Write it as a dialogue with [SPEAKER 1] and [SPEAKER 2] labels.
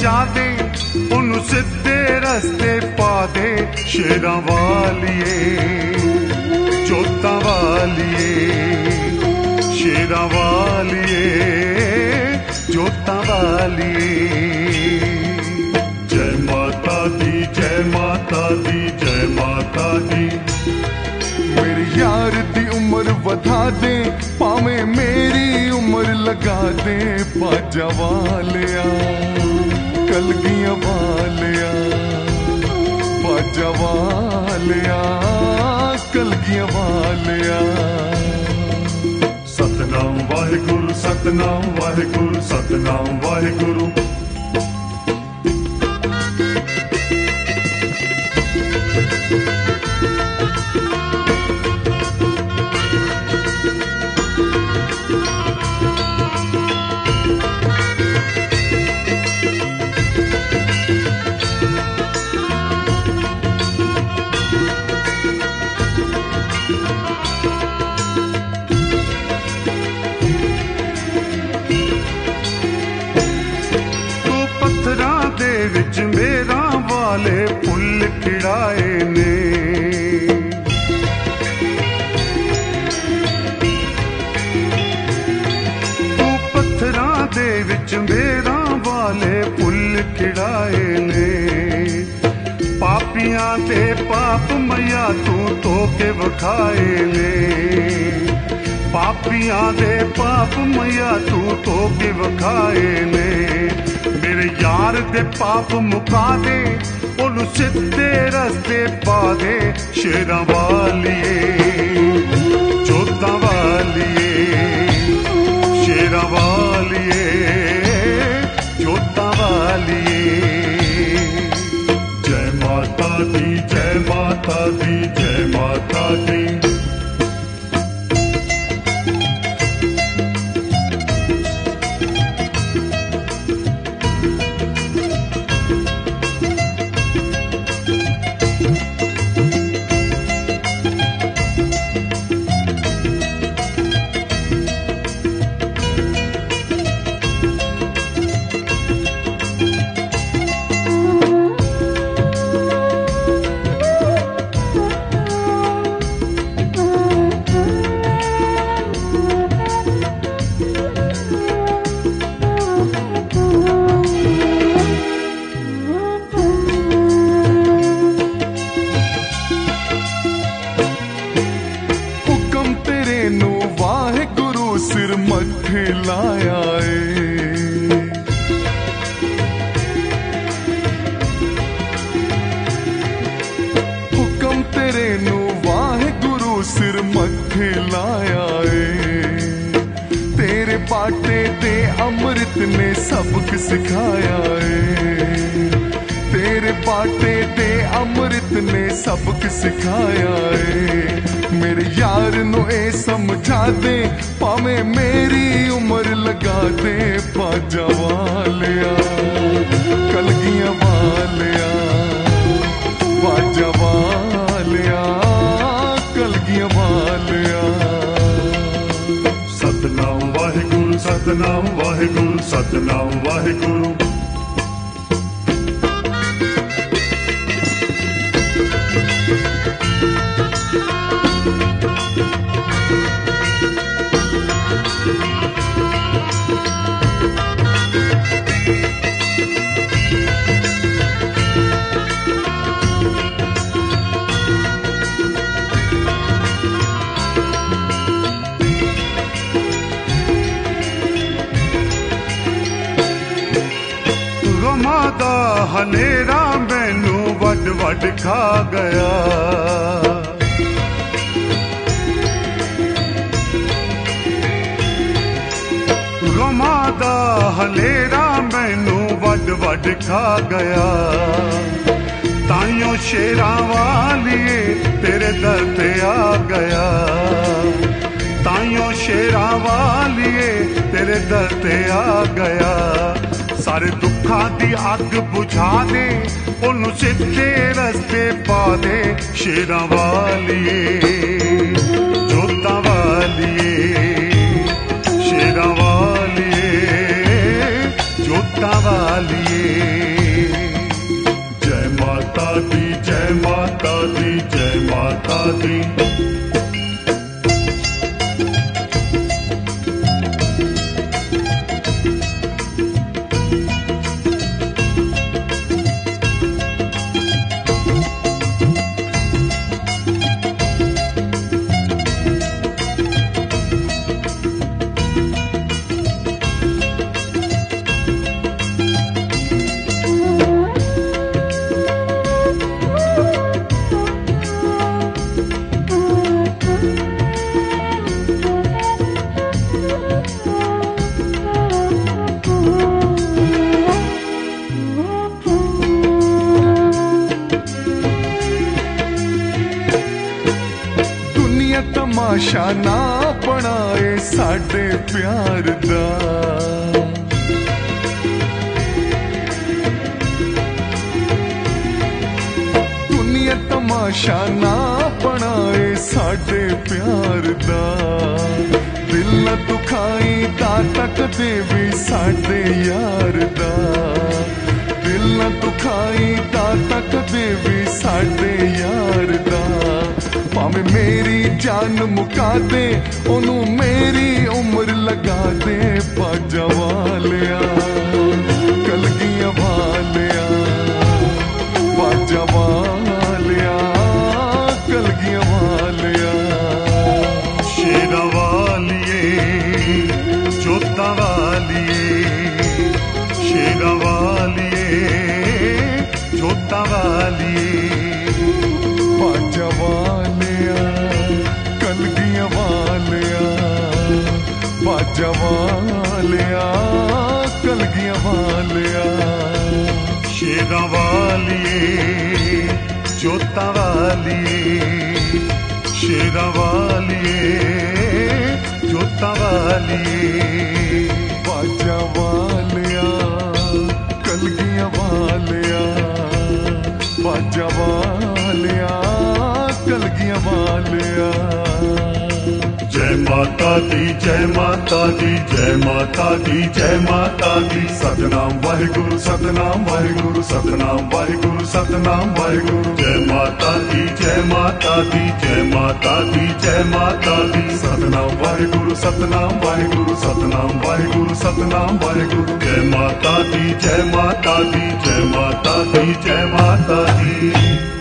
[SPEAKER 1] समझा दे, उन्हें सीधे रस्ते पा दे। शेरां वालिए, जोतां वालिए, शेरां वालिए, जोतां वालिए। जय माता दी, जय माता दी, जय माता दी। मेरे यार दी उम्र वधा दे, भावें मेरी उम्र लगा दे। बाजा वालिया, कलगियां वालिया, बाजा वालिया, कलगियां वालिया। सतनाम वाहिगुरु, सतनाम वाहिगुरु, सतनाम वाहिगुरु। विच मेरा वाले फुल खिड़ाए ने, तू पत्थरां दे विच मेरा वाले फुल खिड़ाए ने। पापियां दे पाप मैया तू धो के वखाए ने। पापियां दे पाप मैया तू धो के वखाए ने। मेरे यार दे पाप मुका दे, उन्हें सीधे रस्ते पा दे। शेरां वालिए, जोतां वालिए, शेरां वालिए, जोतां वालिए। जय माता दी, जय माता दी, जय माता दी। सिर मथे लाया हुक्म तेरे नू वाहिगुरु सिर मथे लाया तेरे बाटे ते अमृत ने सबक सिखाया तेरे बाटे ते अमृत ने सबक सिखाया मेरे यार नु ए समझा दे भावें मेरी उम्र लगा दे बाजा वालिया कलगियां वालिया बाजा वालिया कलगियां वालिया। सतनाम वाहिगुरु सतनाम वाहिगुरु सतनाम वाहिगुरु। दा हनेरा मैनू वड वड खा गया गमा दा हनेरा मैनू वड वड खा गया ताइयों शेरां वालिए तेरे दर पे आ गया ताइयों शेरां वालिए तेरे दर पे आ गया सारे दुखा दी अग बुझा दे उन्हों सीधे रस्ते पा दे शेरां वालिए जोतां वालिए शेरां वालिए जोतां वालिए। माता दी जय माता दी जय माता दी।
[SPEAKER 2] तमाशा ना बनाए साडे प्यार दा, दुनिया तमाशा ना बनाए साडे प्यार दा। दिल न दुखाई तक देवी साडे यार दा, दिल न दुखाई तक देवी साडे यार दा। भावे मेरी जान मुका दे ओनू मेरी उम्र लगा दे, बाजा वालिया कलगियां वालिया, बाजा वालिया कलगियां वालिया।
[SPEAKER 1] शेरा वालिए जोता वालिए, शेरा वालिए जोता वालिए,
[SPEAKER 2] बाजा वालिया कलगियां वालिया, बाजा वालिया कलगियां वालिया।
[SPEAKER 1] शेरा वालिए जोता वालिए, शेरा वालिए जोता वालिए,
[SPEAKER 2] बाजा वालिया कलगियां वालिया, बाजा वालिया कलगियां वालिया।
[SPEAKER 1] जय माता दी जय माता दी जय माता दी जय माता दी। सतनाम वाहिगुरु सतनाम वाहिगुरु सतनाम वाहिगुरु सतनाम वाहिगुरु। जय माता दी जय माता दी जय माता दी जय माता दी। सतनाम वाहिगुरु सतनाम वाहिगुरु सतनाम वाहिगुरु सतनाम वाहिगुरु। जय माता दी जय माता दी जय माता दी जय माता दी।